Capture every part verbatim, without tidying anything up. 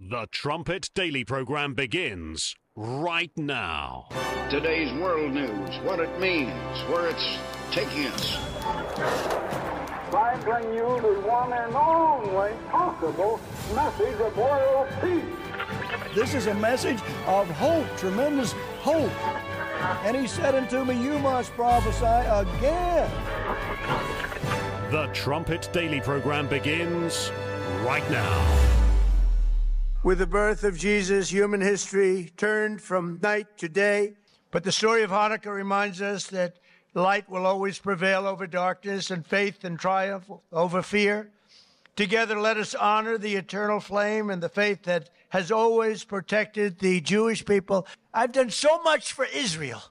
The Trumpet Daily program begins right now. Today's world news, what it means, where it's taking us. I bring you the one and only possible message of world peace. This is a message of hope, tremendous hope. And he said unto me, you must prophesy again. The Trumpet Daily program begins right now. With the birth of Jesus, human history turned from night to day. But the story of Hanukkah reminds us that light will always prevail over darkness and faith and triumph over fear. Together, let us honor the eternal flame and the faith that has always protected the Jewish people. I've done so much for Israel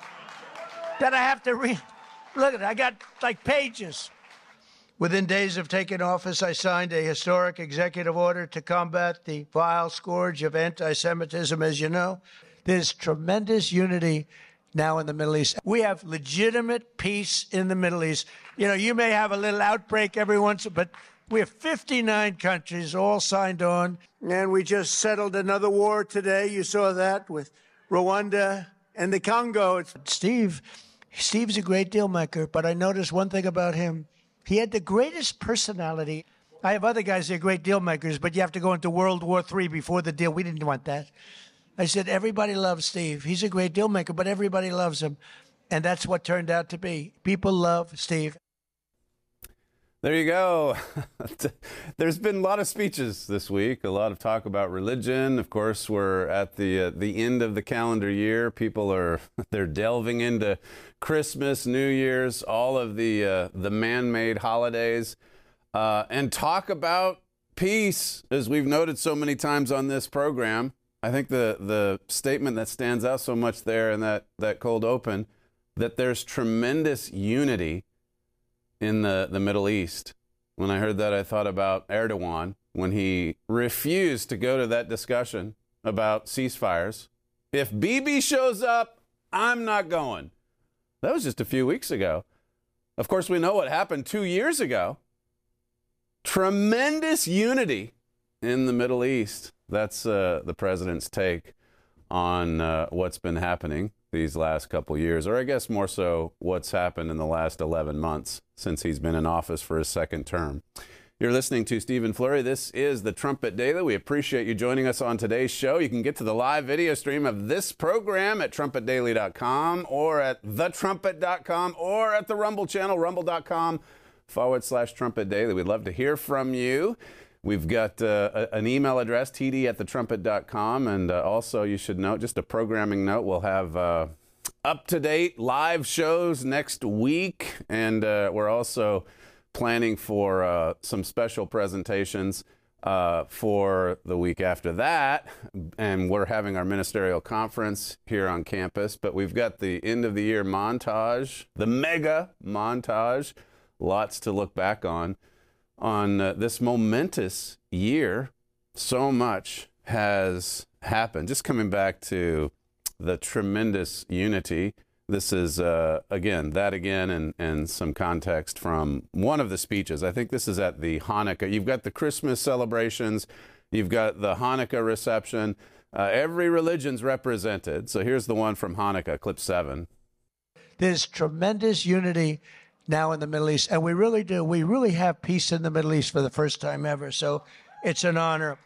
that I have to read. Look at it. I got like pages. Within days of taking office, I signed a historic executive order to combat the vile scourge of anti-Semitism. As you know, there's tremendous unity now in the Middle East. We have legitimate peace in the Middle East. You know, you may have a little outbreak every once, but we have fifty-nine countries all signed on. And we just settled another war today. You saw that with Rwanda and the Congo. It's Steve, Steve's a great deal maker, but I noticed one thing about him. He had the greatest personality. I have other guys that are great deal makers, but you have to go into World War Three before the deal. We didn't want that. I said, everybody loves Steve. He's a great deal maker, but everybody loves him. And that's what turned out to be. People love Steve. There you go. There's been a lot of speeches this week, a lot of talk about religion. Of course, we're at the uh, the end of the calendar year. People are they're delving into Christmas, New Year's, all of the uh, the man-made holidays, uh, and talk about peace, as we've noted so many times on this program. I think the the statement that stands out so much there in that that cold open, that there's tremendous unity in the, the Middle East. When I heard that, I thought about Erdogan when he refused to go to that discussion about ceasefires. If Bibi shows up, I'm not going. That was just a few weeks ago. Of course, we know what happened two years ago. Tremendous unity in the Middle East. That's uh, the president's take on uh, what's been happening these last couple years, or I guess more so what's happened in the last eleven months since he's been in office for his second term. You're listening to Stephen Flurry. This is the Trumpet Daily. We appreciate you joining us on today's show. You can get to the live video stream of this program at trumpet daily dot com or at the trumpet dot com or at the Rumble channel, rumble.com forward slash Trumpet Daily. We'd love to hear from you. We've got uh, an email address, t d at the trumpet dot com, and uh, also you should note, just a programming note, we'll have uh, up-to-date live shows next week, and uh, we're also planning for uh, some special presentations uh, for the week after that, and we're having our ministerial conference here on campus, but we've got the end-of-the-year montage, the mega montage, lots to look back on. On uh, this momentous year, so much has happened. Just coming back to the tremendous unity. This is, uh, again, that again, and, and some context from one of the speeches. I think this is at the Hanukkah. You've got the Christmas celebrations. You've got the Hanukkah reception. Uh, every religion's represented. So here's the one from Hanukkah, clip seven. There's tremendous unity now in the Middle East, and we really do. We really have peace in the Middle East for the first time ever, so it's an honor.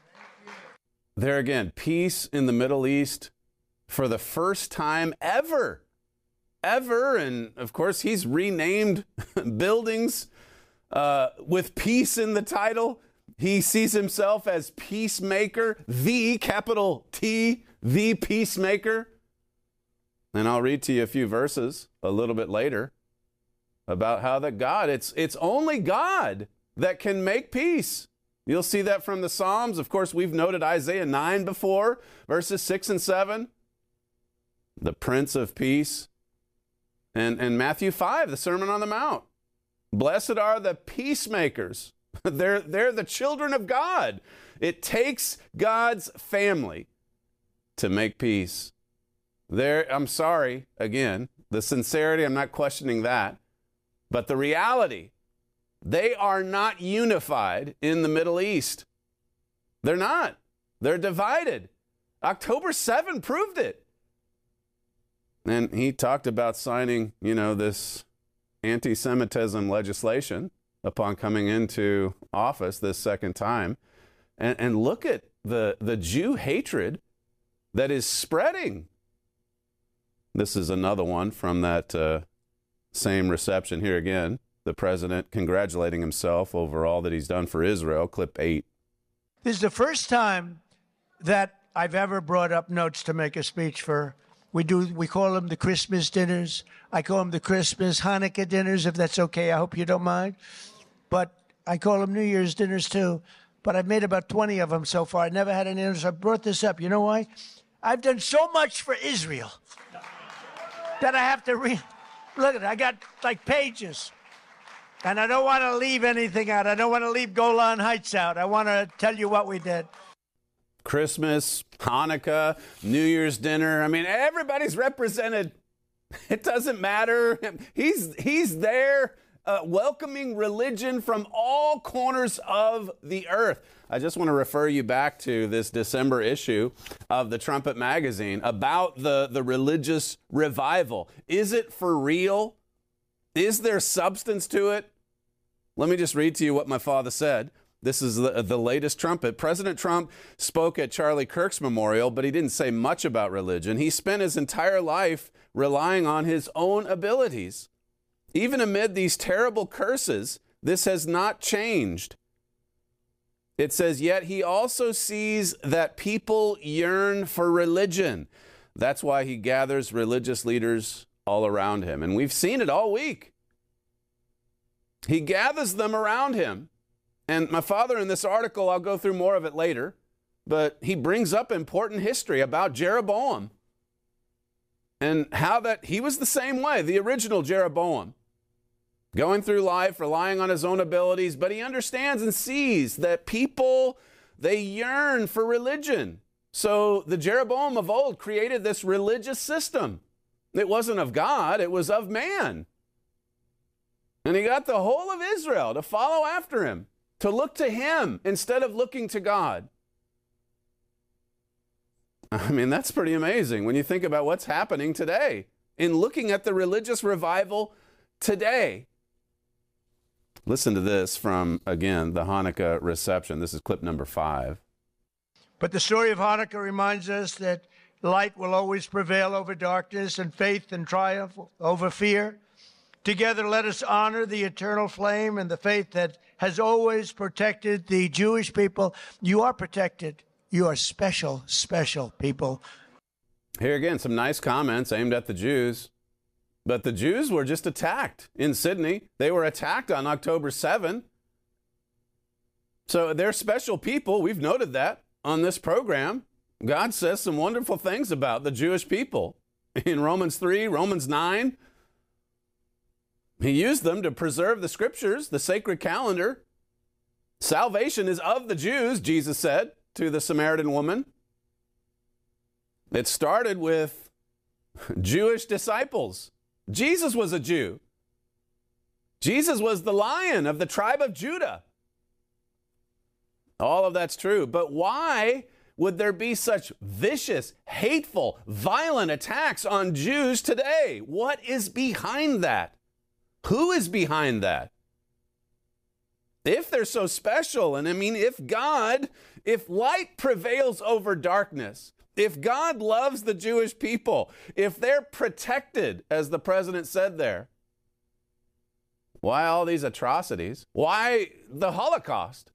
There again, peace in the Middle East for the first time ever, ever, and of course he's renamed buildings uh, with peace in the title. He sees himself as peacemaker, the capital T, the peacemaker. And I'll read to you a few verses a little bit later about how that God, it's it's only God that can make peace. You'll see that from the Psalms. Of course, we've noted Isaiah nine before, verses six and seven. The Prince of Peace. And, and Matthew five, the Sermon on the Mount. Blessed are the peacemakers. they're, they're the children of God. It takes God's family to make peace. There, I'm sorry, again, the sincerity, I'm not questioning that. But the reality, they are not unified in the Middle East. They're not. They're divided. October seventh proved it. And he talked about signing, you know, this anti-Semitism legislation upon coming into office this second time. And, and look at the, the Jew hatred that is spreading. This is another one from that uh, same reception here again. The president congratulating himself over all that he's done for Israel. Clip eight. This is the first time that I've ever brought up notes to make a speech for. We do. We call them the Christmas dinners. I call them the Christmas Hanukkah dinners, if that's okay. I hope you don't mind. But I call them New Year's dinners too. But I've made about twenty of them so far. I never had any others. I brought this up. You know why? I've done so much for Israel that I have to read. Look at it. I got like pages. And I don't want to leave anything out. I don't want to leave Golan Heights out. I want to tell you what we did. Christmas, Hanukkah, New Year's dinner. I mean, everybody's represented. It doesn't matter. He's, he's there uh, welcoming religion from all corners of the earth. I just want to refer you back to this December issue of the Trumpet magazine about the, the religious revival. Is it for real? Is there substance to it? Let me just read to you what my father said. This is the, the latest Trumpet. President Trump spoke at Charlie Kirk's memorial, but he didn't say much about religion. He spent his entire life relying on his own abilities. Even amid these terrible curses, this has not changed. It says, yet he also sees that people yearn for religion. That's why he gathers religious leaders all around him. And we've seen it all week. He gathers them around him. And my father in this article, I'll go through more of it later, but he brings up important history about Jeroboam and how that he was the same way, the original Jeroboam, going through life, relying on his own abilities, but he understands and sees that people, they yearn for religion. So the Jeroboam of old created this religious system. It wasn't of God, it was of man. And he got the whole of Israel to follow after him, to look to him instead of looking to God. I mean, that's pretty amazing when you think about what's happening today in looking at the religious revival today. Listen to this from, again, the Hanukkah reception. This is clip number five. But the story of Hanukkah reminds us that light will always prevail over darkness and faith and triumph over fear. Together, let us honor the eternal flame and the faith that has always protected the Jewish people. You are protected. You are special, special people. Here again, some nice comments aimed at the Jews. But the Jews were just attacked in Sydney. They were attacked on October seventh. So they're special people. We've noted that on this program. God says some wonderful things about the Jewish people. In Romans three, Romans nine, he used them to preserve the scriptures, the sacred calendar. Salvation is of the Jews, Jesus said to the Samaritan woman. It started with Jewish disciples. Jesus was a Jew. Jesus was the Lion of the tribe of Judah. All of that's true. But why would there be such vicious, hateful, violent attacks on Jews today? What is behind that? Who is behind that? If they're so special, and I mean, if God, if light prevails over darkness, if God loves the Jewish people, if they're protected, as the president said there, why all these atrocities? Why the Holocaust?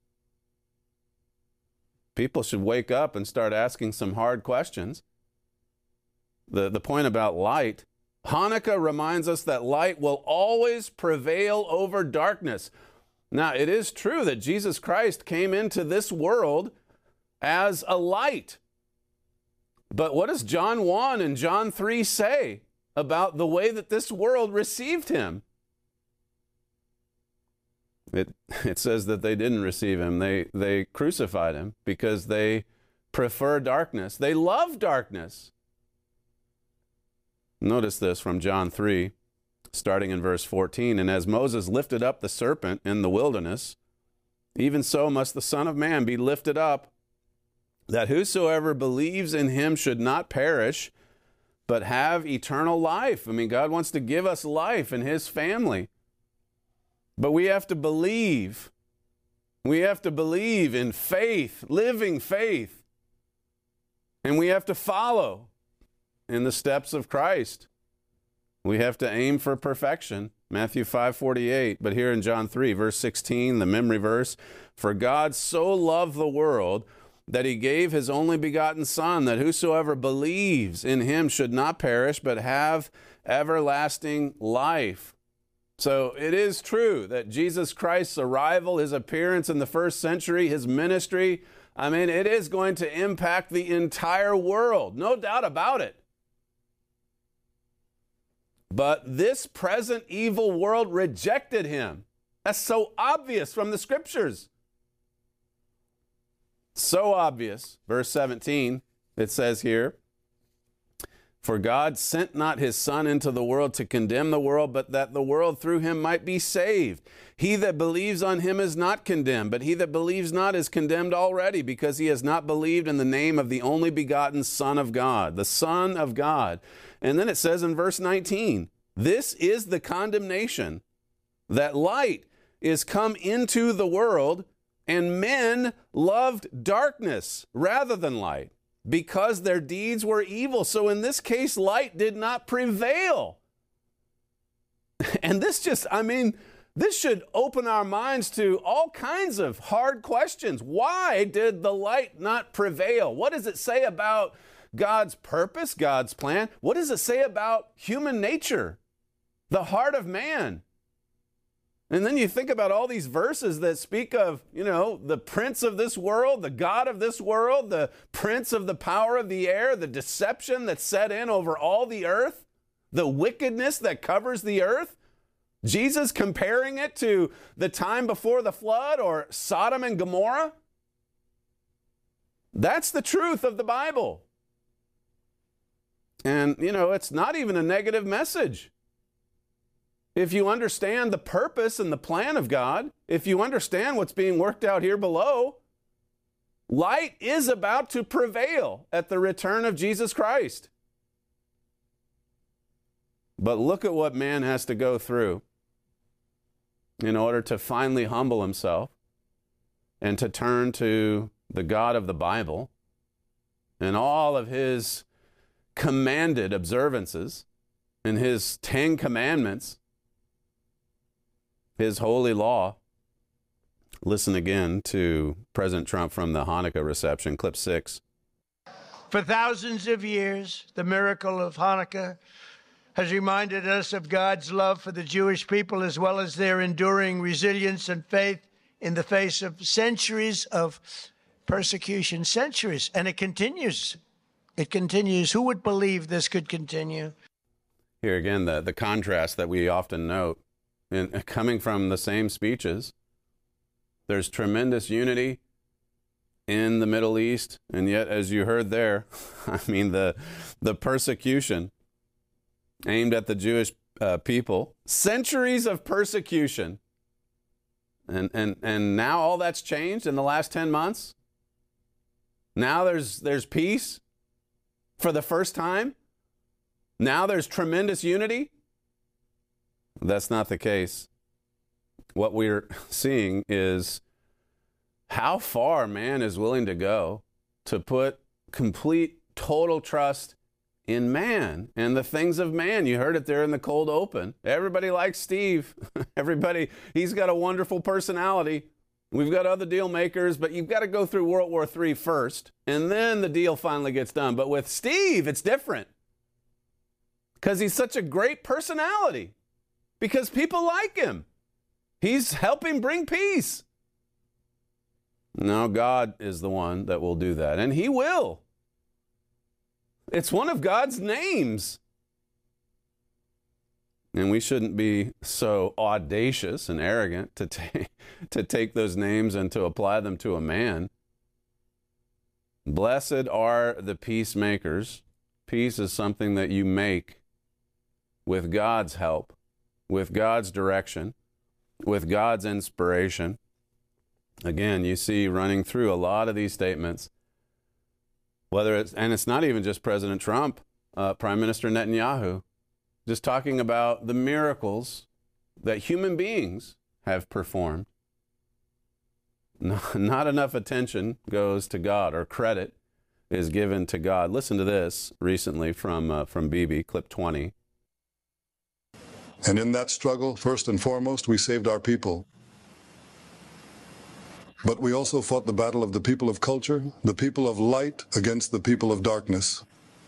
People should wake up and start asking some hard questions. The, the point about light, Hanukkah reminds us that light will always prevail over darkness. Now, it is true that Jesus Christ came into this world as a light. But what does John one and John three say about the way that this world received him? It, it says that they didn't receive him. They, they crucified him because they prefer darkness. They love darkness. Notice this from John three, starting in verse fourteen. And as Moses lifted up the serpent in the wilderness, even so must the Son of Man be lifted up, that whosoever believes in him should not perish, but have eternal life. I mean, God wants to give us life in his family. But we have to believe. We have to believe in faith, living faith. And we have to follow in the steps of Christ. We have to aim for perfection. Matthew five forty-eight, but here in John three, verse sixteen, the memory verse, for God so loved the world that he gave his only begotten Son, that whosoever believes in him should not perish, but have everlasting life. So it is true that Jesus Christ's arrival, his appearance in the first century, his ministry, I mean, it is going to impact the entire world, no doubt about it. But this present evil world rejected him. That's so obvious from the scriptures. So obvious. Verse seventeen, it says here, for God sent not his Son into the world to condemn the world, but that the world through him might be saved. He that believes on him is not condemned, but he that believes not is condemned already, because he has not believed in the name of the only begotten Son of God, the Son of God. And then it says in verse nineteen, this is the condemnation, that light is come into the world, and men loved darkness rather than light, because their deeds were evil. So in this case, light did not prevail. And this just, I mean, this should open our minds to all kinds of hard questions. Why did the light not prevail? What does it say about God's purpose, God's plan? What does it say about human nature, the heart of man? And then you think about all these verses that speak of, you know, the prince of this world, the God of this world, the prince of the power of the air, the deception that's set in over all the earth, the wickedness that covers the earth. Jesus comparing it to the time before the flood or Sodom and Gomorrah. That's the truth of the Bible. And, you know, it's not even a negative message. If you understand the purpose and the plan of God, if you understand what's being worked out here below, light is about to prevail at the return of Jesus Christ. But look at what man has to go through in order to finally humble himself and to turn to the God of the Bible and all of his commanded observances and his Ten Commandments, his holy law. Listen again to President Trump from the Hanukkah reception, clip six. For thousands of years, the miracle of Hanukkah has reminded us of God's love for the Jewish people, as well as their enduring resilience and faith in the face of centuries of persecution. Centuries. And it continues. It continues. Who would believe this could continue? Here again, the, the contrast that we often note in, coming from the same speeches. There's tremendous unity in the Middle East, and yet, as you heard there, I mean, the the persecution aimed at the Jewish uh, people, centuries of persecution, and and and now all that's changed in the last ten months. Now there's there's peace for the first time. Now there's tremendous unity. That's not the case. What we're seeing is how far man is willing to go to put complete, total trust in man and the things of man. You heard it there in the cold open. Everybody likes Steve. Everybody, he's got a wonderful personality. We've got other deal makers, but you've got to go through World War Three first, and then the deal finally gets done. But with Steve, it's different because he's such a great personality, because people like him. He's helping bring peace. No, God is the one that will do that, and he will. It's one of God's names. And we shouldn't be so audacious and arrogant to take, to take those names and to apply them to a man. Blessed are the peacemakers. Peace is something that you make with God's help, with God's direction, with God's inspiration. Again, you see running through a lot of these statements Whether it's, and it's not even just President Trump, uh, Prime Minister Netanyahu, just talking about the miracles that human beings have performed. No, not enough attention goes to God, or credit is given to God. Listen to this recently from uh, from Bibi, clip twenty. And in that struggle, first and foremost, we saved our people. But we also fought the battle of the people of culture, the people of light against the people of darkness.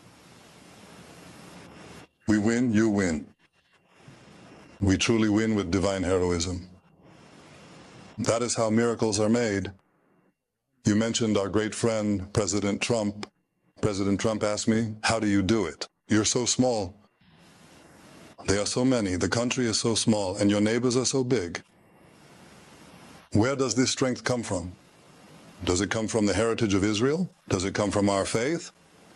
We win, you win. We truly win with divine heroism. That is how miracles are made. You mentioned our great friend, President Trump. President Trump asked me, how do you do it? You're so small. They are so many, the country is so small, and your neighbors are so big. Where does this strength come from? Does it come from the heritage of Israel? Does it come from our faith?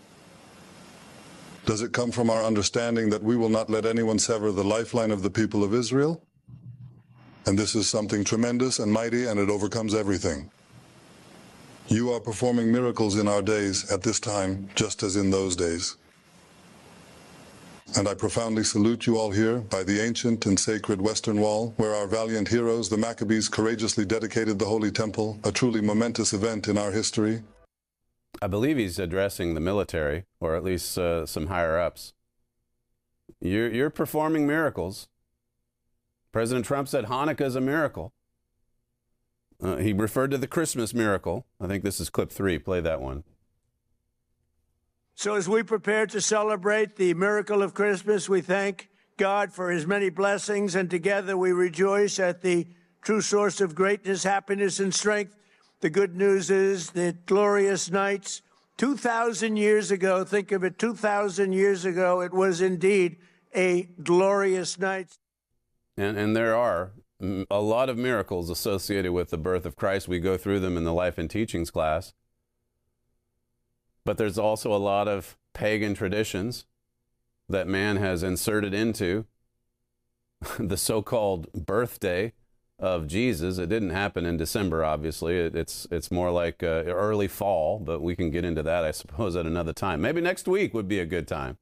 Does it come from our understanding that we will not let anyone sever the lifeline of the people of Israel? And this is something tremendous and mighty, and it overcomes everything. You are performing miracles in our days at this time, just as in those days. And I profoundly salute you all here by the ancient and sacred Western Wall, where our valiant heroes, the Maccabees, courageously dedicated the Holy Temple, a truly momentous event in our history. I believe he's addressing the military, or at least uh, some higher-ups. You're, you're performing miracles. President Trump said Hanukkah is a miracle. Uh, he referred to the Christmas miracle. I think this is clip three. Play that one. So as we prepare to celebrate the miracle of Christmas, we thank God for his many blessings, and together we rejoice at the true source of greatness, happiness, and strength. The good news is that glorious nights two thousand years ago, think of it, two thousand years ago, it was indeed a glorious night. And, and there are a lot of miracles associated with the birth of Christ. We go through them in the Life and Teachings class. But there's also a lot of pagan traditions that man has inserted into the so-called birthday of Jesus. It didn't happen in December, obviously. It, it's it's more like uh, early fall, but we can get into that, I suppose, at another time. Maybe next week would be a good time.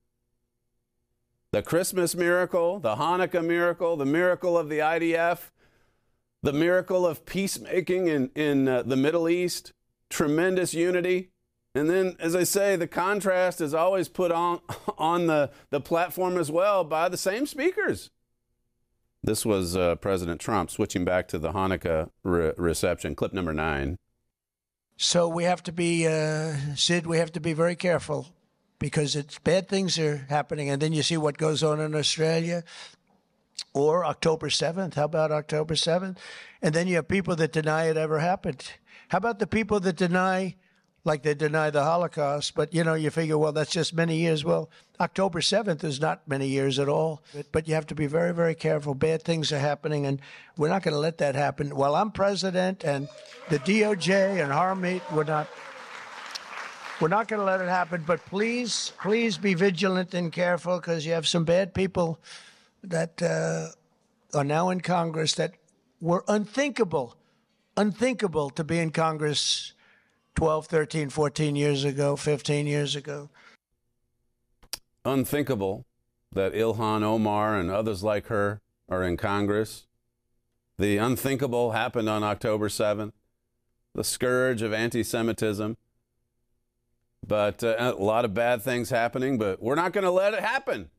The Christmas miracle, the Hanukkah miracle, the miracle of the I D F, the miracle of peacemaking in, in uh, the Middle East, tremendous unity. And then, as I say, the contrast is always put on, on the, the platform as well by the same speakers. This was uh, President Trump switching back to the Hanukkah re- reception, clip number nine. So we have to be, uh, Sid, we have to be very careful because it's bad things are happening. And then you see what goes on in Australia or October seventh. How about October seventh? And then you have people that deny it ever happened. How about the people that deny, like they deny the Holocaust, but, you know, you figure, well, that's just many years. Well, October seventh is not many years at all. But, but you have to be very, very careful. Bad things are happening, and we're not going to let that happen. While I'm president and the D O J and Harmeet, we're not, we're not going to let it happen. But please, please be vigilant and careful, because you have some bad people that uh, are now in Congress that were unthinkable, unthinkable to be in Congress twelve, thirteen, fourteen years ago, fifteen years ago. Unthinkable that Ilhan Omar and others like her are in Congress. The unthinkable happened on October seventh, the scourge of anti-Semitism. But uh, a lot of bad things happening, but we're not going to let it happen.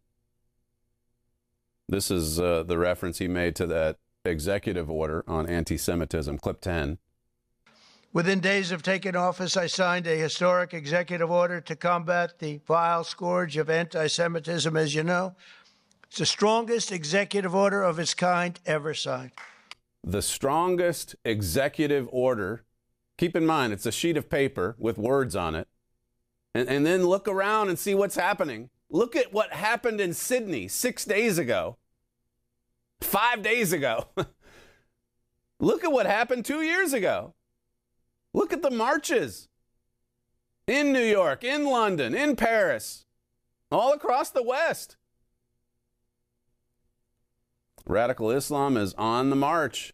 This is uh, the reference he made to that executive order on anti-Semitism, clip ten. Within days of taking office, I signed a historic executive order to combat the vile scourge of anti-Semitism, as you know. It's the strongest executive order of its kind ever signed. The strongest executive order. Keep in mind, it's a sheet of paper with words on it. And, and then look around and see what's happening. Look at what happened in Sydney six days ago. Five days ago. Look at what happened two years ago. Look at the marches in New York, in London, in Paris, all across the West. Radical Islam is on the march.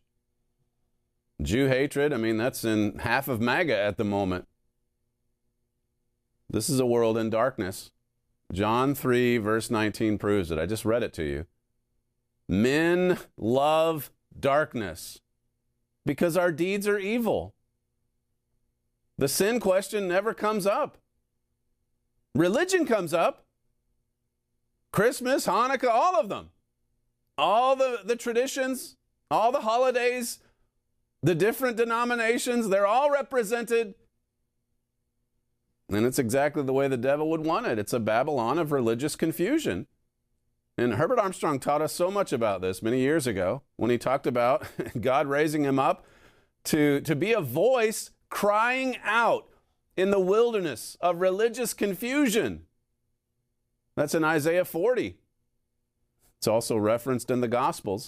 Jew hatred, I mean, that's in half of MAGA at the moment. This is a world in darkness. John three, verse nineteen proves it. I just read it to you. Men love darkness because our deeds are evil. The sin question never comes up. Religion comes up. Christmas, Hanukkah, all of them. All the, the traditions, all the holidays, the different denominations, they're all represented. And it's exactly the way the devil would want it. It's a Babylon of religious confusion. And Herbert Armstrong taught us so much about this many years ago when he talked about God raising him up to, to be a voice crying out in the wilderness of religious confusion. That's in Isaiah forty. It's also referenced in the Gospels.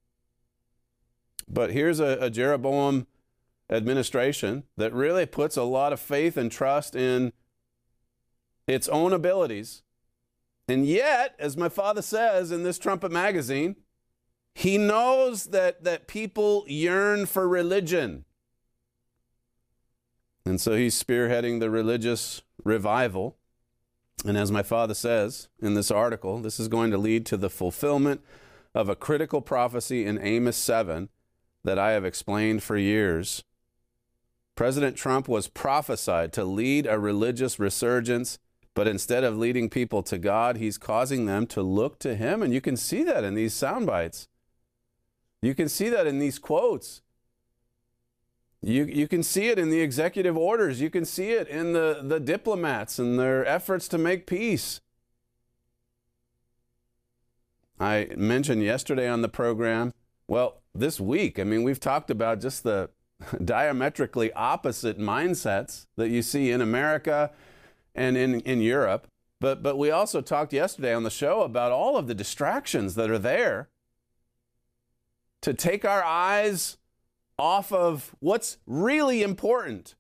But here's a, a Jeroboam administration that really puts a lot of faith and trust in its own abilities. And yet, as my father says in this Trumpet magazine, he knows that, that people yearn for religion. And so he's spearheading the religious revival. And as my father says in this article, this is going to lead to the fulfillment of a critical prophecy in Amos seven that I have explained for years. President Trump was prophesied to lead a religious resurgence, but instead of leading people to God, he's causing them to look to him. And you can see that in these sound bites. You can see that in these quotes. You, you can see it in the executive orders. You can see it in the, the diplomats and their efforts to make peace. I mentioned yesterday on the program, well, this week, I mean, we've talked about just the diametrically opposite mindsets that you see in America and in, in Europe. But, but we also talked yesterday on the show about all of the distractions that are there to take our eyes off of what's really important.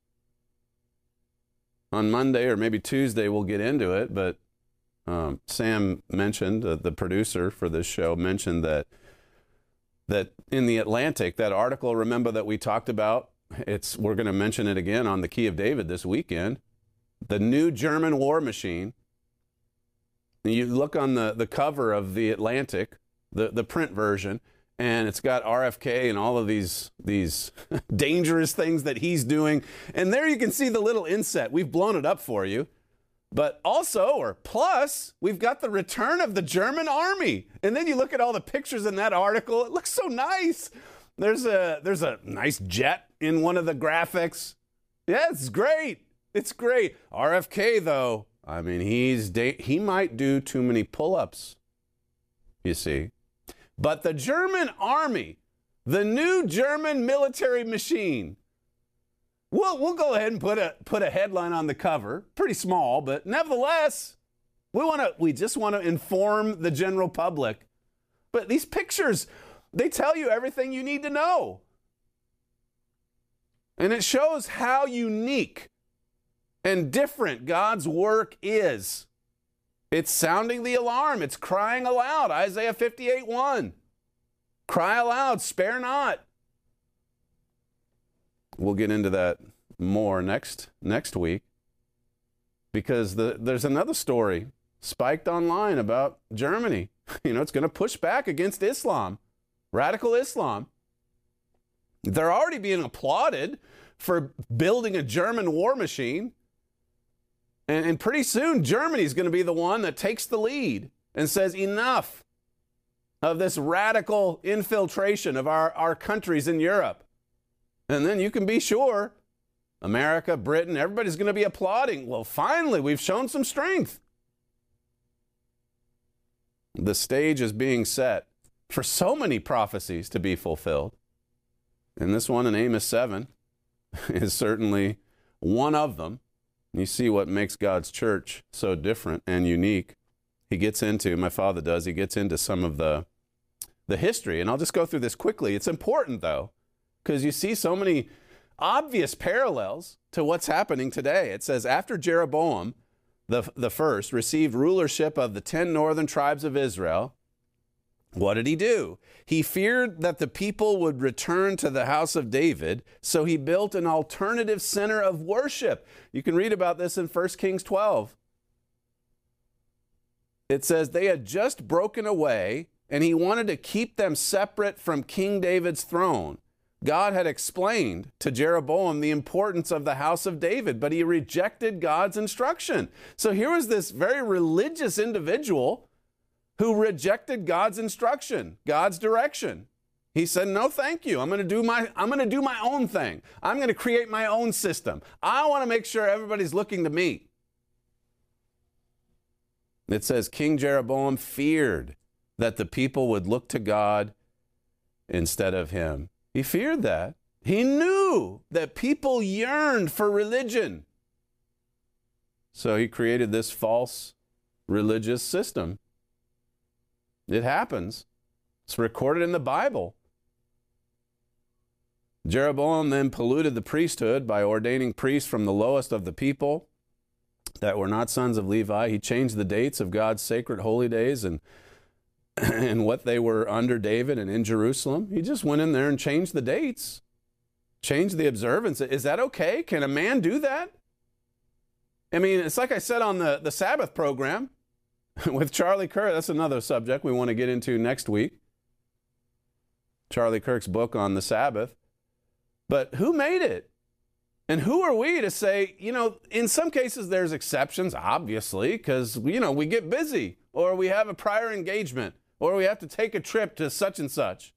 On Monday or maybe Tuesday, we'll get into it, but um, Sam mentioned, uh, the producer for this show, mentioned that that in the Atlantic, that article, remember, that we talked about, it's we're going to mention it again on the Key of David this weekend, the new German war machine. You look on the, the cover of the Atlantic, the, the print version, and it's got R F K and all of these, these dangerous things that he's doing. And there you can see the little inset. We've blown it up for you. But also, or plus, we've got the return of the German army. And then you look at all the pictures in that article. It looks so nice. There's a, there's a nice jet in one of the graphics. Yeah, it's great. It's great. R F K, though, I mean, he's da- he might do too many pull-ups, you see. But the German army, the new German military machine, we'll, we'll go ahead and put a, put a headline on the cover. Pretty small, but nevertheless, we want to, we just want to inform the general public. But these pictures, they tell you everything you need to know. And it shows how unique and different God's work is. It's sounding the alarm. It's crying aloud. Isaiah fifty-eight one. Cry aloud, spare not. We'll get into that more next next week, because the, there's another story spiked online about Germany. You know, it's going to push back against Islam, radical Islam. They're already being applauded for building a German war machine. And, and pretty soon, Germany's going to be the one that takes the lead and says, enough of this radical infiltration of our, our countries in Europe. And then you can be sure, America, Britain, everybody's going to be applauding. Well, finally, we've shown some strength. The stage is being set for so many prophecies to be fulfilled. And this one in Amos seven is certainly one of them. You see what makes God's church so different and unique. He gets into, my father does, he gets into some of the, the history. And I'll just go through this quickly. It's important, though, because you see so many obvious parallels to what's happening today. It says, after Jeroboam, the, the first, received rulership of the ten northern tribes of Israel, What did he do? He feared that the people would return to the house of David, so he built an alternative center of worship. You can read about this in First Kings twelve. It says they had just broken away, and he wanted to keep them separate from King David's throne. God had explained to Jeroboam the importance of the house of David, but he rejected God's instruction. So here was this very religious individual who rejected God's instruction, God's direction. He said, no, thank you. I'm going to do my, I'm going to do my own thing. I'm going to create my own system. I want to make sure everybody's looking to me. It says King Jeroboam feared that the people would look to God instead of him. He feared that. He knew that people yearned for religion. So he created this false religious system. It happens. It's recorded in the Bible. Jeroboam then polluted the priesthood by ordaining priests from the lowest of the people that were not sons of Levi. He changed the dates of God's sacred holy days and and what they were under David and in Jerusalem. He just went in there and changed the dates, changed the observance. Is that okay? Can a man do that? I mean, it's like I said on the, the Sabbath program with Charlie Kirk. That's another subject we want to get into next week. Charlie Kirk's book on the Sabbath. But who made it? And who are we to say, you know, in some cases there's exceptions, obviously, because, you know, we get busy or we have a prior engagement or we have to take a trip to such and such.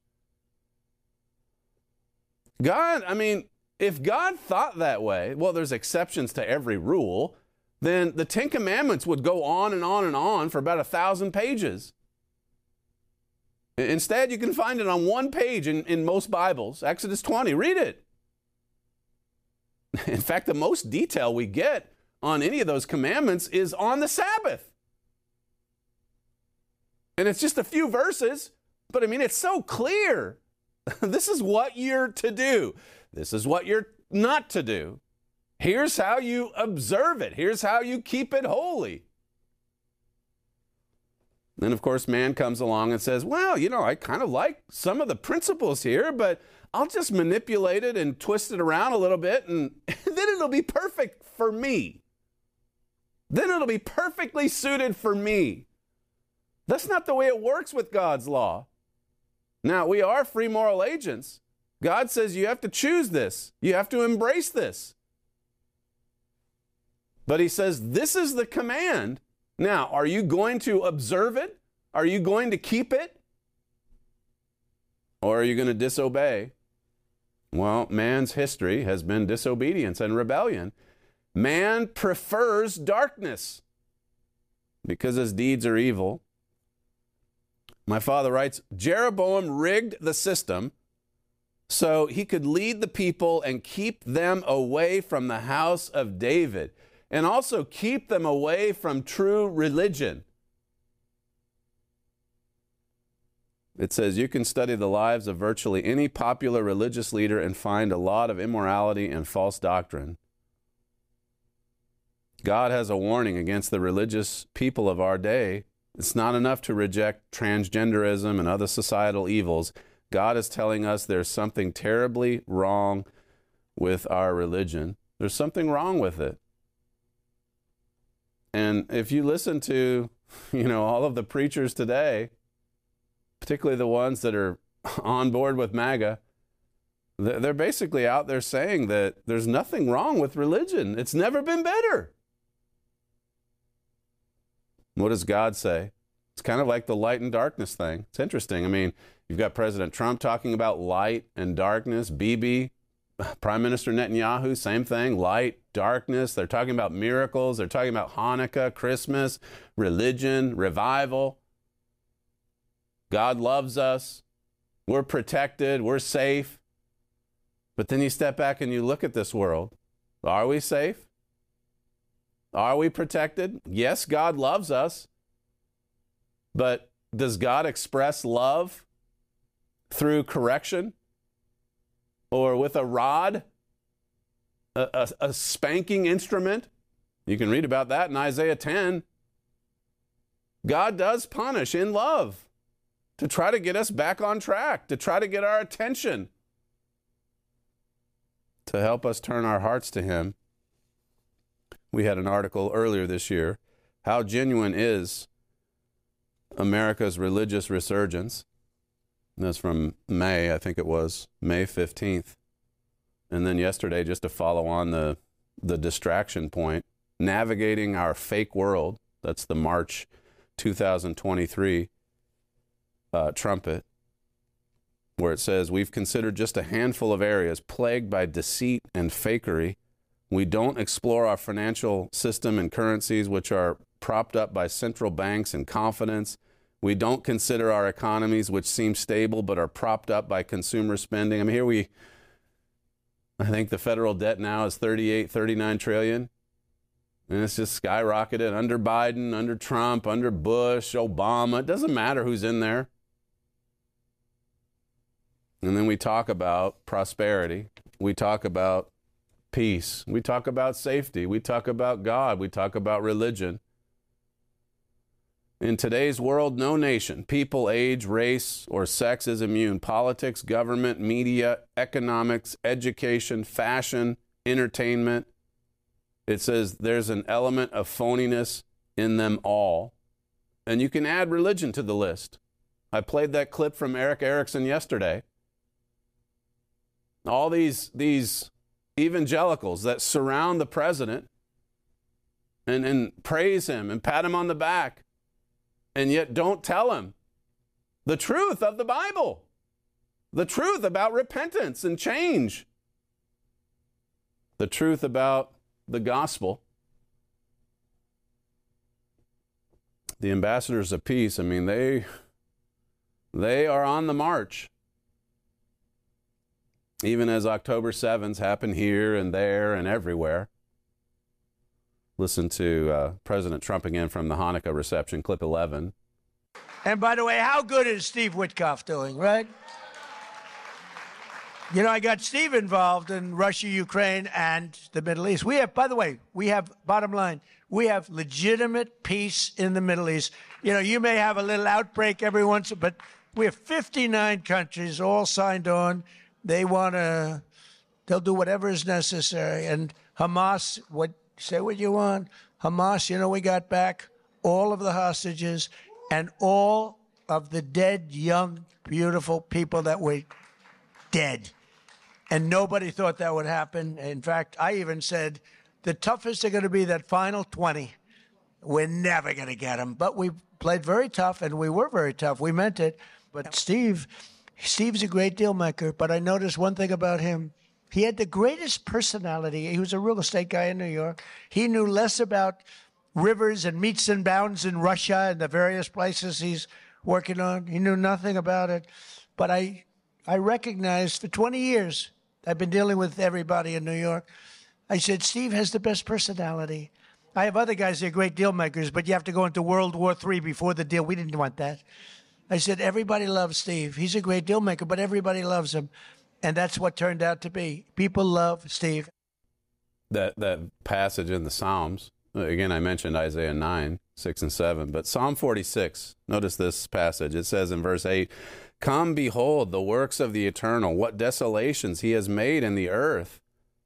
God, I mean, if God thought that way, well, there's exceptions to every rule, then the Ten Commandments would go on and on and on for about a thousand pages. Instead, you can find it on one page in, in most Bibles, Exodus twenty. Read it. In fact, the most detail we get on any of those commandments is on the Sabbath. And it's just a few verses, but I mean, it's so clear. This is what you're to do. This is what you're not to do. Here's how you observe it. Here's how you keep it holy. Then, of course, man comes along and says, well, you know, I kind of like some of the principles here, but I'll just manipulate it and twist it around a little bit, and then it'll be perfect for me. Then it'll be perfectly suited for me. That's not the way it works with God's law. Now, we are free moral agents. God says you have to choose this. You have to embrace this. But he says, this is the command. Now, are you going to observe it? Are you going to keep it? Or are you going to disobey? Well, man's history has been disobedience and rebellion. Man prefers darkness because his deeds are evil. My father writes, Jeroboam rigged the system so he could lead the people and keep them away from the house of David, and also keep them away from true religion. It says you can study the lives of virtually any popular religious leader and find a lot of immorality and false doctrine. God has a warning against the religious people of our day. It's not enough to reject transgenderism and other societal evils. God is telling us there's something terribly wrong with our religion. There's something wrong with it. And if you listen to, you know, all of the preachers today, particularly the ones that are on board with MAGA, they're basically out there saying that there's nothing wrong with religion. It's never been better. What does God say? It's kind of like the light and darkness thing. It's interesting. I mean, you've got President Trump talking about light and darkness. Bibi, Prime Minister Netanyahu, same thing, light, darkness. They're talking about miracles. They're talking about Hanukkah, Christmas, religion, revival. God loves us. We're protected. We're safe. But then you step back and you look at this world. Are we safe? Are we protected? Yes, God loves us. But does God express love through correction? Or with a rod? A, a, a spanking instrument? You can read about that in Isaiah ten. God does punish in love. to try to get us back on track, to try to get our attention, to help us turn our hearts to him. We had an article earlier this year, How Genuine is America's Religious Resurgence? And that's from May, I think it was, May fifteenth. And then yesterday, just to follow on the, the distraction point, Navigating Our Fake World, that's the March two thousand twenty-three uh, trumpet, where it says, we've considered just a handful of areas plagued by deceit and fakery. We don't explore our financial system and currencies, which are propped up by central banks and confidence. We don't consider our economies, which seem stable but are propped up by consumer spending. I mean, here we, I think the federal debt now is thirty-eight, thirty-nine trillion. And it's just skyrocketed under Biden, under Trump, under Bush, Obama. It doesn't matter who's in there. And then we talk about prosperity. We talk about peace. We talk about safety. We talk about God. We talk about religion. In today's world, no nation, people, age, race, or sex is immune. Politics, government, media, economics, education, fashion, entertainment. It says there's an element of phoniness in them all. And you can add religion to the list. I played that clip from Eric Erickson yesterday. All these, these evangelicals that surround the president and, and praise him and pat him on the back, and yet don't tell him the truth of the Bible, the truth about repentance and change, the truth about the gospel. The ambassadors of peace, I mean, they, they are on the march. Even as October seventh happened here and there and everywhere. Listen to uh, President Trump again from the Hanukkah reception, clip eleven. And by the way, how good is Steve Witkoff doing, right? You know, I got Steve involved in Russia, Ukraine, and the Middle East. We have, by the way, we have, bottom line, we have legitimate peace in the Middle East. You know, you may have a little outbreak every once, but we have fifty-nine countries all signed on. They want to, they'll do whatever is necessary. And Hamas, what, say what you want. Hamas, you know, we got back all of the hostages and all of the dead, young, beautiful people that were dead. And nobody thought that would happen. In fact, I even said the toughest are going to be that final twenty. We're never going to get them. But we played very tough, and we were very tough. We meant it. But Steve, Steve's a great deal maker. But I noticed one thing about him. He had the greatest personality. He was a real estate guy in New York. He knew less about rivers and meets and bounds in Russia and the various places he's working on. He knew nothing about it. But I, I recognized for twenty years, I've been dealing with everybody in New York. I said, Steve has the best personality. I have other guys that are great deal makers, but you have to go into World War Three before the deal. We didn't want that. I said, everybody loves Steve. He's a great deal maker, but everybody loves him. And that's what turned out to be. People love Steve. That that passage in the Psalms, again, I mentioned Isaiah nine, six and seven, but Psalm forty-six, notice this passage. It says in verse eight, come behold the works of the Eternal, what desolations he has made in the earth.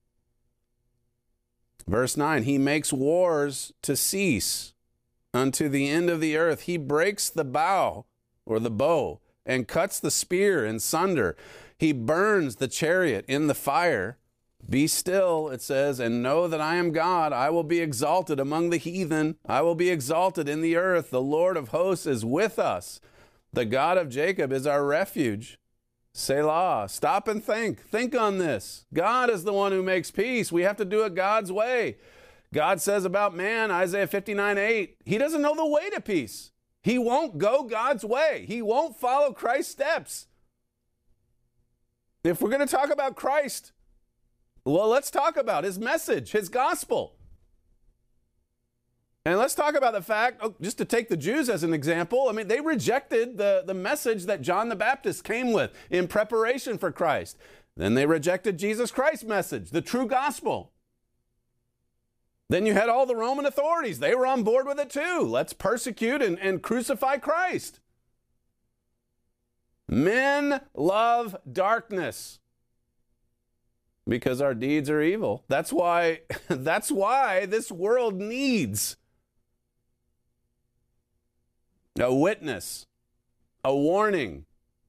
Verse nine, he makes wars to cease unto the end of the earth. He breaks the bow or the bow and cuts the spear in sunder. He burns the chariot in the fire. Be still, it says, and know that I am God. I will be exalted among the heathen. I will be exalted in the earth. The Lord of hosts is with us. The God of Jacob is our refuge. Selah. Stop and think. Think on this. God is the one who makes peace. We have to do it God's way. God says about man, Isaiah fifty-nine eight, he doesn't know the way to peace. He won't go God's way. He won't follow Christ's steps. If we're going to talk about Christ, well, let's talk about his message, his gospel. And let's talk about the fact, oh, just to take the Jews as an example, I mean, they rejected the, the message that John the Baptist came with in preparation for Christ. Then they rejected Jesus Christ's message, the true gospel. Then you had all the Roman authorities. They were on board with it too. Let's persecute and, and crucify Christ. Men love darkness because our deeds are evil. That's why, that's why this world needs a witness, a warning.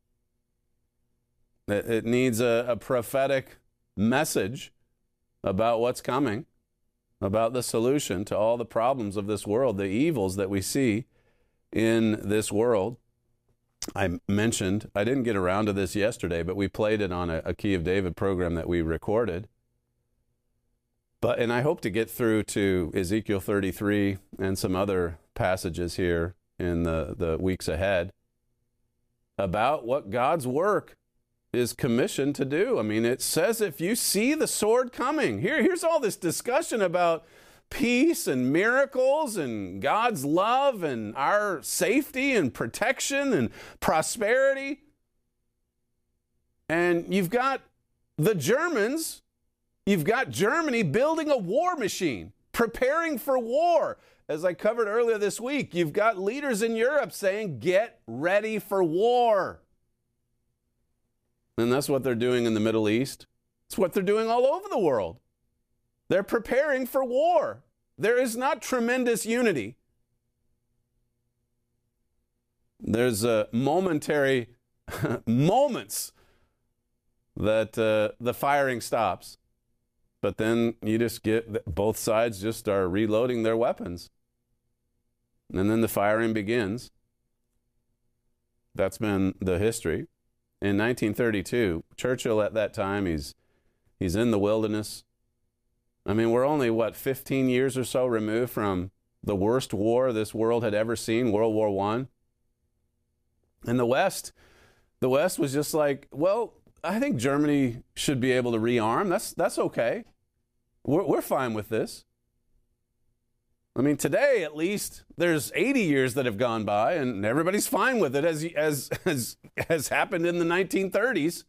It, it needs a, a prophetic message about what's coming, about the solution to all the problems of this world, the evils that we see in this world. I mentioned, I didn't get around to this yesterday, but we played it on a, a Key of David program that we recorded. But, and I hope to get through to Ezekiel thirty-three and some other passages here in the, the weeks ahead about what God's work is commissioned to do. I mean, it says if you see the sword coming, here, here's all this discussion about peace and miracles and God's love and our safety and protection and prosperity. And you've got the Germans, you've got Germany building a war machine, preparing for war. As I covered earlier this week, you've got leaders in Europe saying, get ready for war. And that's what they're doing in the Middle East. It's what they're doing all over the world. They're preparing for war. There is not tremendous unity. There's uh, momentary moments that uh, the firing stops. But then you just get, both sides just are reloading their weapons. And then the firing begins. That's been the history. In nineteen thirty-two, Churchill at that time, he's he's in the wilderness. I mean, we're only, what, fifteen years or so removed from the worst war this world had ever seen, World War One. And the West, the West was just like, well, I think Germany should be able to rearm. That's that's okay. We're, we're fine with this. I mean, today, at least, there's eighty years that have gone by, and everybody's fine with it, as as as has happened in the nineteen thirties.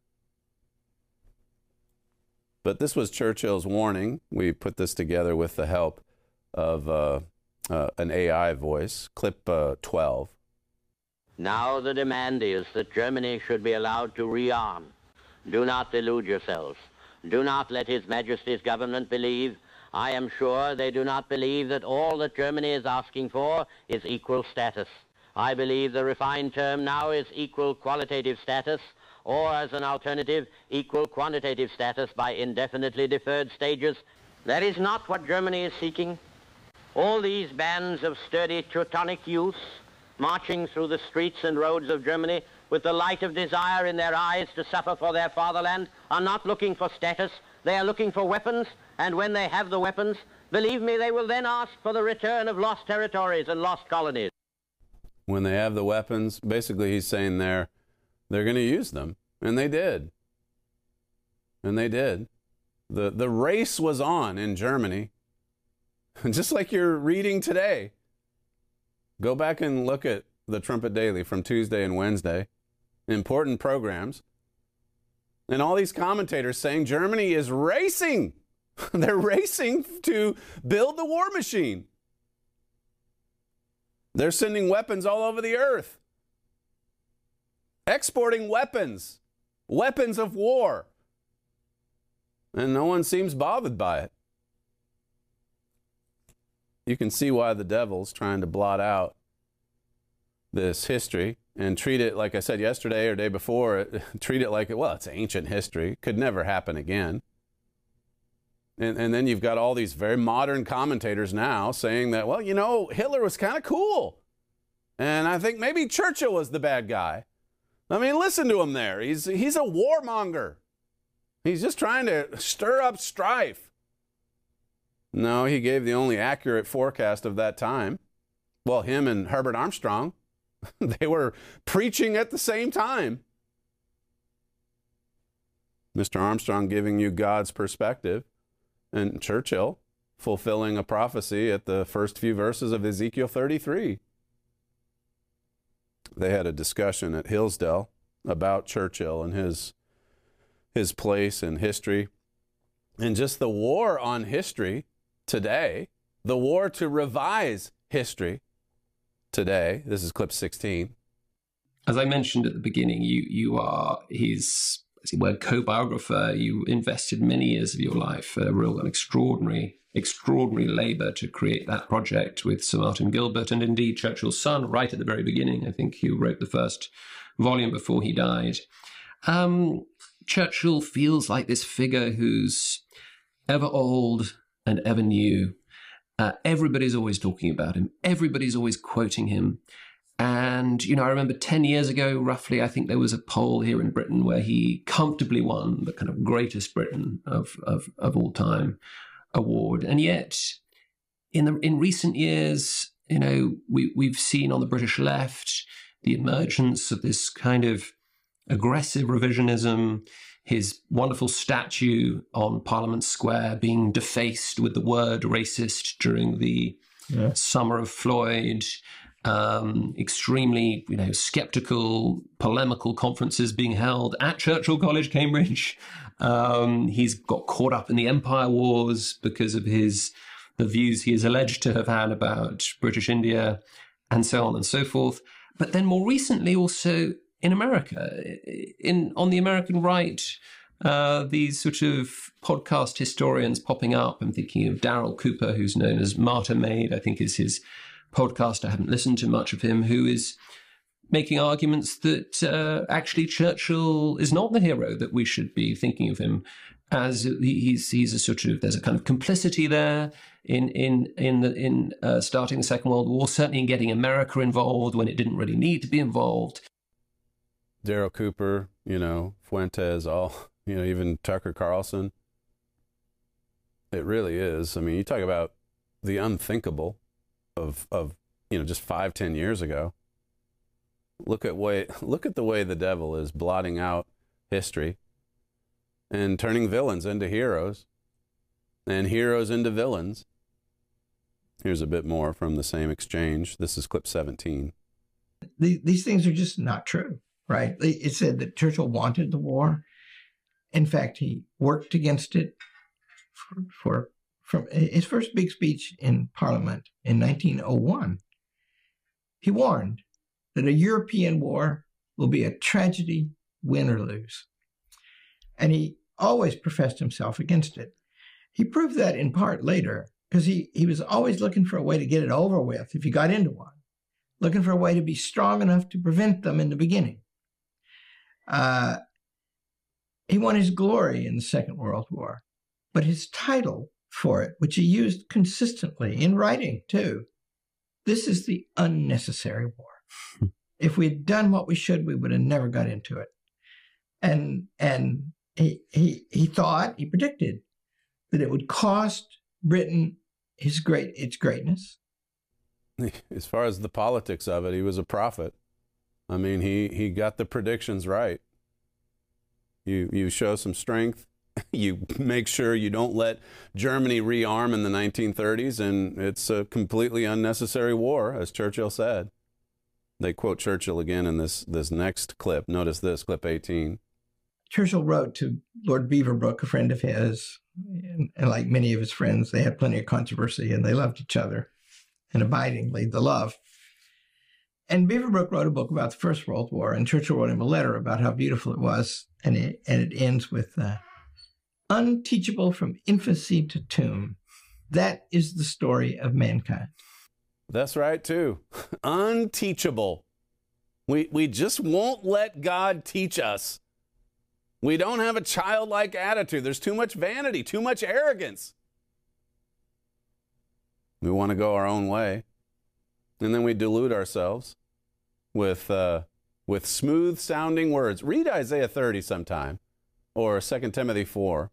But this was Churchill's warning. We put this together with the help of uh, uh, an A I voice, clip uh, twelve. Now the demand is that Germany should be allowed to rearm. Do not delude yourselves. Do not let His Majesty's government believe. I am sure they do not believe that all that Germany is asking for is equal status. I believe the refined term now is equal qualitative status, or as an alternative, equal quantitative status by indefinitely deferred stages. That is not what Germany is seeking. All these bands of sturdy Teutonic youths marching through the streets and roads of Germany with the light of desire in their eyes to suffer for their fatherland are not looking for status. They are looking for weapons, and when they have the weapons, believe me, they will then ask for the return of lost territories and lost colonies. When they have the weapons, basically he's saying there, they're going to use them. And they did. And they did. The, the race was on in Germany. Just like you're reading today. Go back and look at the Trumpet Daily from Tuesday and Wednesday. Important programs. And all these commentators saying Germany is racing. They're racing to build the war machine. They're sending weapons all over the earth. Exporting weapons. Weapons of war. And no one seems bothered by it. You can see why the devil's trying to blot out this history and treat it, like I said yesterday or day before, treat it like, well, it's ancient history. Could never happen again. And, and then you've got all these very modern commentators now saying that, well, you know, Hitler was kind of cool. And I think maybe Churchill was the bad guy. I mean, listen to him there. He's, he's a warmonger. He's just trying to stir up strife. No, he gave the only accurate forecast of that time. Well, him and Herbert Armstrong, they were preaching at the same time. Mister Armstrong giving you God's perspective, and Churchill fulfilling a prophecy at the first few verses of Ezekiel thirty-three. They had a discussion at Hillsdale about Churchill and his, his place in history. And just the war on history today, the war to revise history today. This is clip sixteen. as I mentioned at the beginning, you you are his, as it were, co-biographer. You invested many years of your life, a real an extraordinary, extraordinary labor to create that project with Sir Martin Gilbert, and indeed Churchill's son, right at the very beginning. I think he wrote the first volume before he died. Um, Churchill feels like this figure who's ever old and ever new. Uh, everybody's always talking about him. Everybody's always quoting him. And, you know, I remember ten years ago, roughly, I think there was a poll here in Britain where he comfortably won the kind of greatest Briton of, of, of all time award. And yet, in the in recent years, you know, we, we've seen on the British left the emergence of this kind of aggressive revisionism, his wonderful statue on Parliament Square being defaced with the word racist during the yeah. summer of Floyd, um, extremely, you know, skeptical, polemical conferences being held at Churchill College, Cambridge. Um, he's got caught up in the Empire Wars because of his the views he is alleged to have had about British India, and so on and so forth. But then more recently also in America, in on the American right, uh, these sort of podcast historians popping up. I'm thinking of Darryl Cooper, who's known as Martyr Made, I think is his podcast. I haven't listened to much of him, who is making arguments that uh, actually Churchill is not the hero that we should be thinking of him as. He's he's a sort of, there's a kind of complicity there in in in the in uh, starting the Second World War, certainly in getting America involved when it didn't really need to be involved. Darryl Cooper, you know, Fuentes, all, you know, even Tucker Carlson. It really is. I mean, you talk about the unthinkable of, of you know, just five, ten years ago. Look at way, look at the way the devil is blotting out history and turning villains into heroes and heroes into villains. Here's a bit more from the same exchange. This is clip seventeen. These things are just not true. Right. It said that Churchill wanted the war. In fact, he worked against it for, for from his first big speech in Parliament in nineteen oh one. He warned that a European war will be a tragedy, win or lose. And he always professed himself against it. He proved that in part later because he, he was always looking for a way to get it over with if he got into one, looking for a way to be strong enough to prevent them in the beginning. Uh, he won his glory in the Second World War, but his title for it, which he used consistently in writing too, this is the unnecessary war. If we'd done what we should, we would have never got into it. And and he he he thought, he predicted that it would cost Britain his great its greatness. As far as the politics of it, he was a prophet. I mean, he, he got the predictions right. You you show some strength. You make sure you don't let Germany rearm in the nineteen thirties, and it's a completely unnecessary war, as Churchill said. They quote Churchill again in this, this next clip. Notice this, clip eighteen. Churchill wrote to Lord Beaverbrook, a friend of his, and, and like many of his friends, they had plenty of controversy, and they loved each other, and abidingly, the love. And Beaverbrook wrote a book about the First World War, and Churchill wrote him a letter about how beautiful it was, and it, and it ends with, uh, unteachable from infancy to tomb. That is the story of mankind. That's right, too. Unteachable. We, we just won't let God teach us. We don't have a childlike attitude. There's too much vanity, too much arrogance. We want to go our own way. And then we delude ourselves with uh, with smooth-sounding words. Read Isaiah thirty sometime, or Second Timothy four.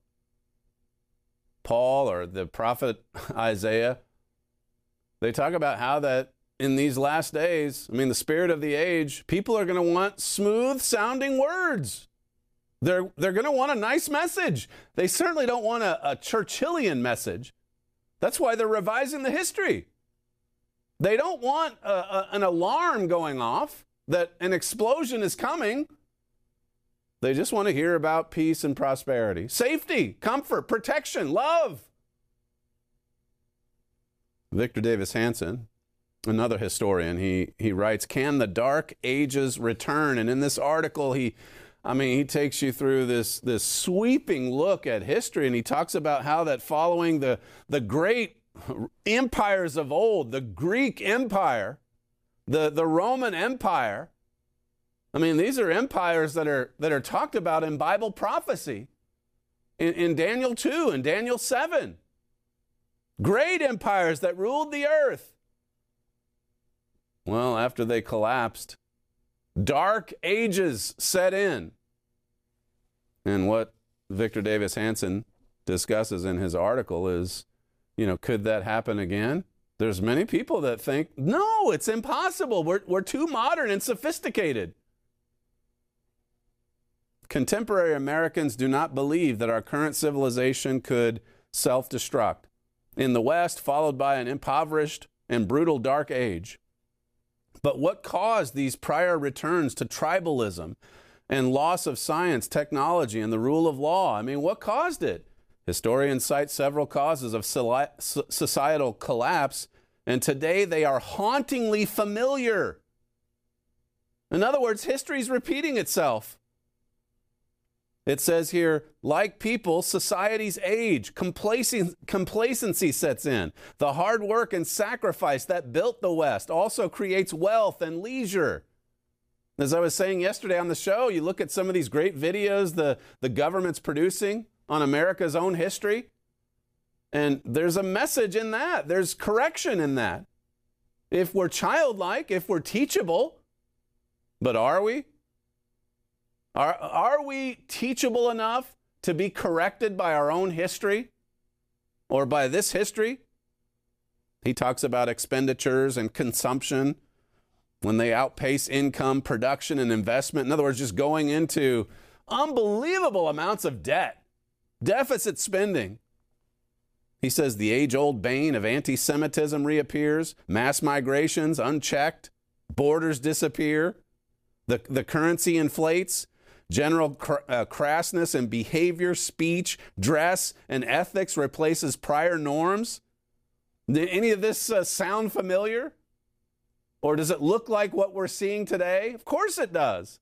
Paul or the prophet Isaiah, they talk about how that in these last days, I mean, the spirit of the age, people are going to want smooth-sounding words. They're, they're going to want a nice message. They certainly don't want a, a Churchillian message. That's why they're revising the history. They don't want a, a, an alarm going off that an explosion is coming. They just want to hear about peace and prosperity, safety, comfort, protection, love. Victor Davis Hanson, another historian. He he writes, "Can the Dark Ages return?" And in this article, he, I mean, he takes you through this this sweeping look at history, and he talks about how that following the the great empires of old, the Greek Empire, the the Roman Empire. I mean, these are empires that are that are talked about in Bible prophecy, in, in Daniel two and Daniel seven. Great empires that ruled the earth. Well, after they collapsed, dark ages set in. And what Victor Davis Hanson discusses in his article is, you know, could that happen again? There's many people that think, no, it's impossible. We're, we're too modern and sophisticated. Contemporary Americans do not believe that our current civilization could self-destruct. In the West, followed by an impoverished and brutal dark age. But what caused these prior returns to tribalism and loss of science, technology, and the rule of law? I mean, what caused it? Historians cite several causes of societal collapse, and today they are hauntingly familiar. In other words, history is repeating itself. It says here, like people, societies age, complacen- complacency sets in. The hard work and sacrifice that built the West also creates wealth and leisure. As I was saying yesterday on the show, you look at some of these great videos the, the government's producing on America's own history, and there's a message in that. There's correction in that. If we're childlike, if we're teachable, but are we? Are, are we teachable enough to be corrected by our own history or by this history? He talks about expenditures and consumption when they outpace income, production, and investment. In other words, just going into unbelievable amounts of debt, deficit spending. He says the age-old bane of anti-Semitism reappears, mass migrations unchecked, borders disappear, the, the currency inflates, general cr- uh, crassness in behavior, speech, dress, and ethics replaces prior norms. Did any of this uh, sound familiar? Or does it look like what we're seeing today? Of course it does.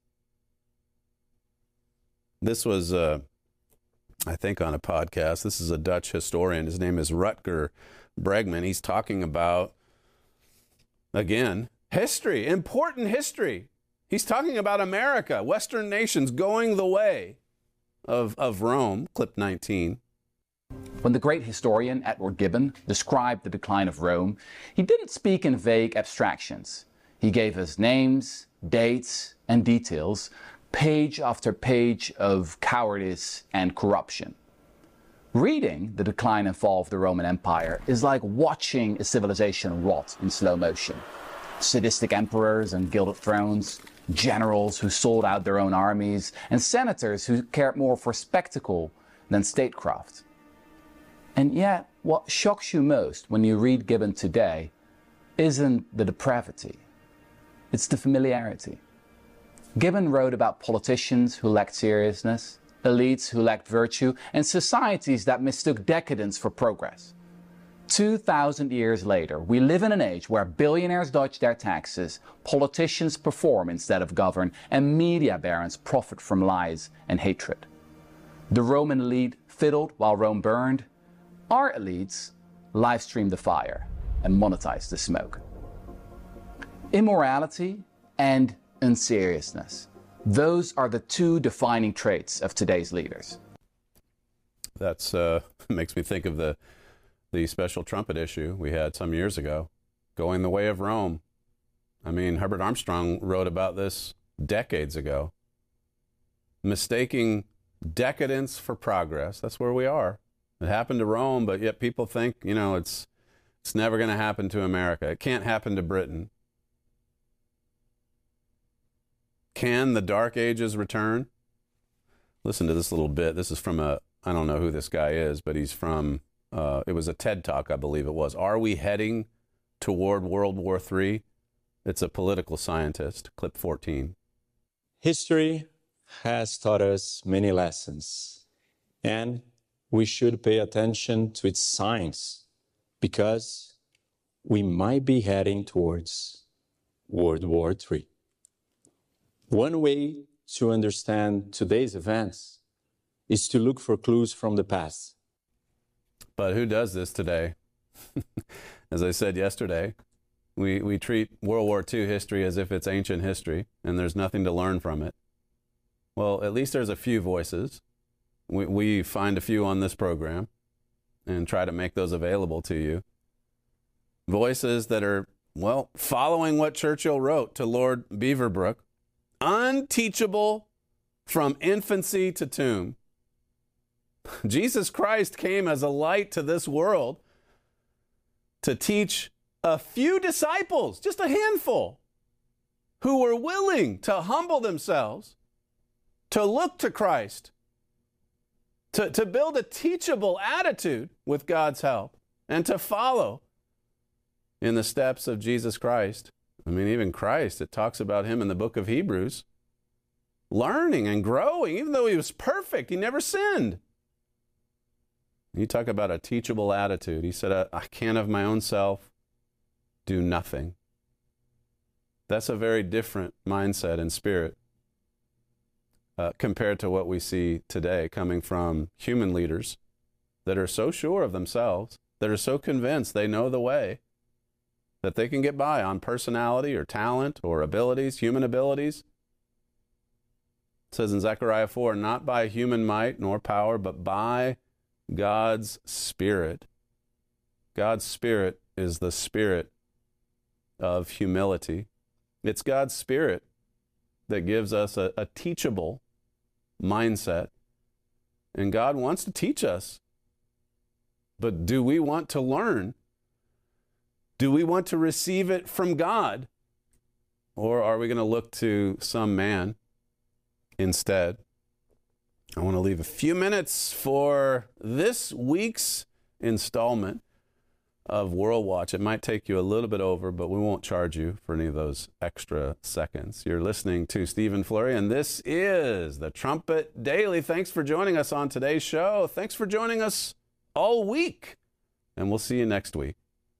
This was, uh, I think, on a podcast. This is a Dutch historian. His name is Rutger Bregman. He's talking about, again, history, important history. He's talking about America, Western nations going the way of, of Rome, clip nineteen. When the great historian Edward Gibbon described the decline of Rome, he didn't speak in vague abstractions. He gave us names, dates, and details, page after page of cowardice and corruption. Reading the decline and fall of the Roman Empire is like watching a civilization rot in slow motion. Sadistic emperors and gilded thrones, generals who sold out their own armies, and senators who cared more for spectacle than statecraft. And yet, what shocks you most when you read Gibbon today isn't the depravity, it's the familiarity. Gibbon wrote about politicians who lacked seriousness, elites who lacked virtue, and societies that mistook decadence for progress. two thousand years later, we live in an age where billionaires dodge their taxes, politicians perform instead of govern, and media barons profit from lies and hatred. The Roman elite fiddled while Rome burned. Our elites live stream the fire and monetize the smoke. Immorality and unseriousness. Those are the two defining traits of today's leaders. That's uh, makes me think of the the special trumpet issue we had some years ago, going the way of Rome. I mean, Herbert Armstrong wrote about this decades ago. Mistaking decadence for progress. That's where we are. It happened to Rome, but yet people think, you know, it's it's never going to happen to America. It can't happen to Britain. Can the Dark Ages return? Listen to this little bit. This is from a, I don't know who this guy is, but he's from, uh, it was a TED Talk, I believe it was. Are we heading toward World War Three? It's a political scientist. Clip fourteen. History has taught us many lessons, and we should pay attention to its signs, because we might be heading towards World War Three. One way to understand today's events is to look for clues from the past. But who does this today? As I said yesterday, we, we treat World War Two history as if it's ancient history and there's nothing to learn from it. Well, at least there's a few voices. We, we find a few on this program and try to make those available to you. Voices that are, well, following what Churchill wrote to Lord Beaverbrook, unteachable from infancy to tomb. Jesus Christ came as a light to this world to teach a few disciples, just a handful, who were willing to humble themselves, to look to Christ, to, to build a teachable attitude with God's help, and to follow in the steps of Jesus Christ. I mean, even Christ, it talks about him in the book of Hebrews, learning and growing, even though he was perfect, he never sinned. You talk about a teachable attitude. He said, I can't of my own self do nothing. That's a very different mindset and spirit uh, compared to what we see today coming from human leaders that are so sure of themselves, that are so convinced they know the way, that they can get by on personality or talent or abilities, human abilities. It says in Zechariah four, not by human might nor power, but by God's Spirit. God's Spirit is the spirit of humility. It's God's Spirit that gives us a, a teachable mindset. And God wants to teach us. But do we want to learn? Do we want to receive it from God? Or are we going to look to some man instead? I want to leave a few minutes for this week's installment of World Watch. It might take you a little bit over, but we won't charge you for any of those extra seconds. You're listening to Stephen Flurry, and this is the Trumpet Daily. Thanks for joining us on today's show. Thanks for joining us all week, and we'll see you next week.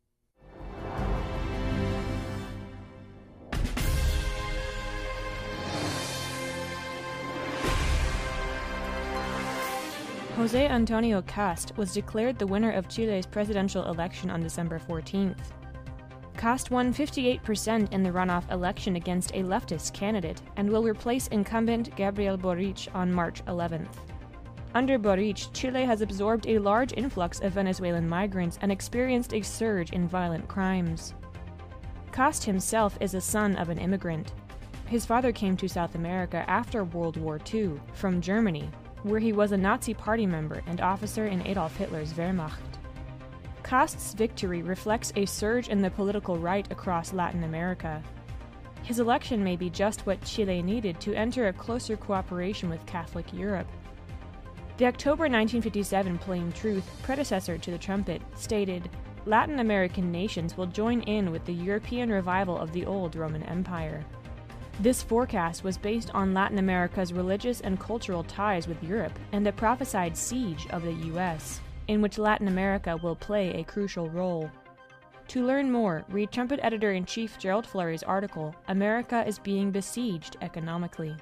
José Antonio Cast was declared the winner of Chile's presidential election on December fourteenth. Cast won fifty-eight percent in the runoff election against a leftist candidate and will replace incumbent Gabriel Boric on March eleventh. Under Boric, Chile has absorbed a large influx of Venezuelan migrants and experienced a surge in violent crimes. Cast himself is a son of an immigrant. His father came to South America after World War Two from Germany, where he was a Nazi party member and officer in Adolf Hitler's Wehrmacht. Cast's victory reflects a surge in the political right across Latin America. His election may be just what Chile needed to enter a closer cooperation with Catholic Europe. The October nineteen fifty-seven Plain Truth, predecessor to the Trumpet, stated, Latin American nations will join in with the European revival of the old Roman Empire. This forecast was based on Latin America's religious and cultural ties with Europe and the prophesied siege of the U S, in which Latin America will play a crucial role. To learn more, read Trumpet Editor-in-Chief Gerald Flurry's article, America is Being Besieged Economically.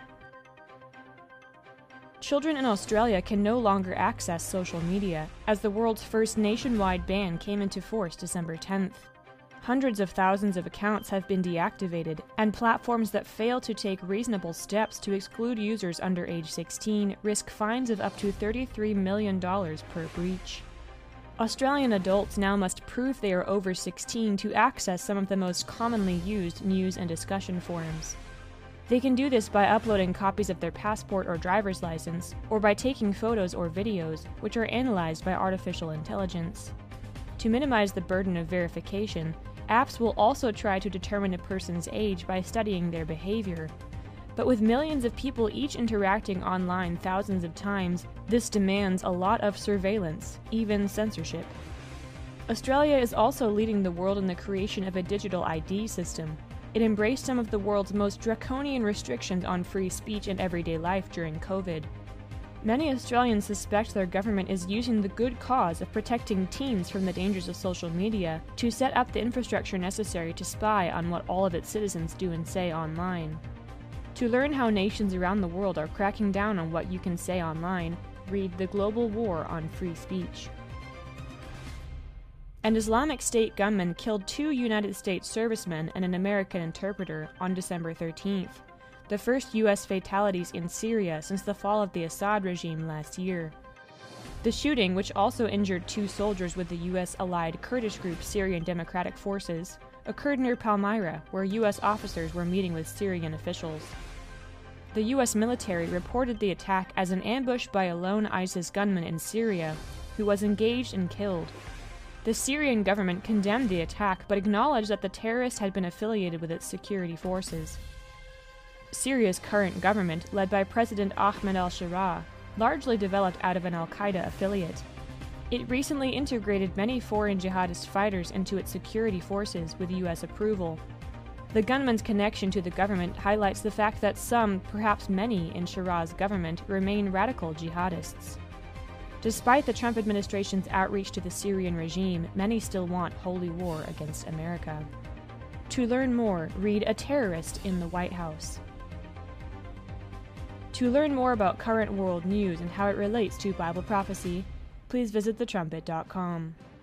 Children in Australia can no longer access social media, as the world's first nationwide ban came into force December tenth. Hundreds of thousands of accounts have been deactivated, and platforms that fail to take reasonable steps to exclude users under age sixteen risk fines of up to thirty-three million dollars per breach. Australian adults now must prove they are over sixteen to access some of the most commonly used news and discussion forums. They can do this by uploading copies of their passport or driver's license, or by taking photos or videos, which are analyzed by artificial intelligence. To minimize the burden of verification, apps will also try to determine a person's age by studying their behavior. But with millions of people each interacting online thousands of times, this demands a lot of surveillance, even censorship. Australia is also leading the world in the creation of a digital I D system. It embraced some of the world's most draconian restrictions on free speech and everyday life during COVID. Many Australians suspect their government is using the good cause of protecting teens from the dangers of social media to set up the infrastructure necessary to spy on what all of its citizens do and say online. To learn how nations around the world are cracking down on what you can say online, read The Global War on Free Speech. An Islamic State gunman killed two United States servicemen and an American interpreter on December thirteenth. The first U S fatalities in Syria since the fall of the Assad regime last year. The shooting, which also injured two soldiers with the U S-allied Kurdish group Syrian Democratic Forces, occurred near Palmyra, where U S officers were meeting with Syrian officials. The U S military reported the attack as an ambush by a lone ISIS gunman in Syria, who was engaged and killed. The Syrian government condemned the attack, but acknowledged that the terrorist had been affiliated with its security forces. Syria's current government, led by President Ahmed al-Sharaa, largely developed out of an al-Qaeda affiliate. It recently integrated many foreign jihadist fighters into its security forces with U S approval. The gunman's connection to the government highlights the fact that some, perhaps many, in Sharaa's government remain radical jihadists. Despite the Trump administration's outreach to the Syrian regime, many still want holy war against America. To learn more, read A Terrorist in the White House. To learn more about current world news and how it relates to Bible prophecy, please visit the trumpet dot com.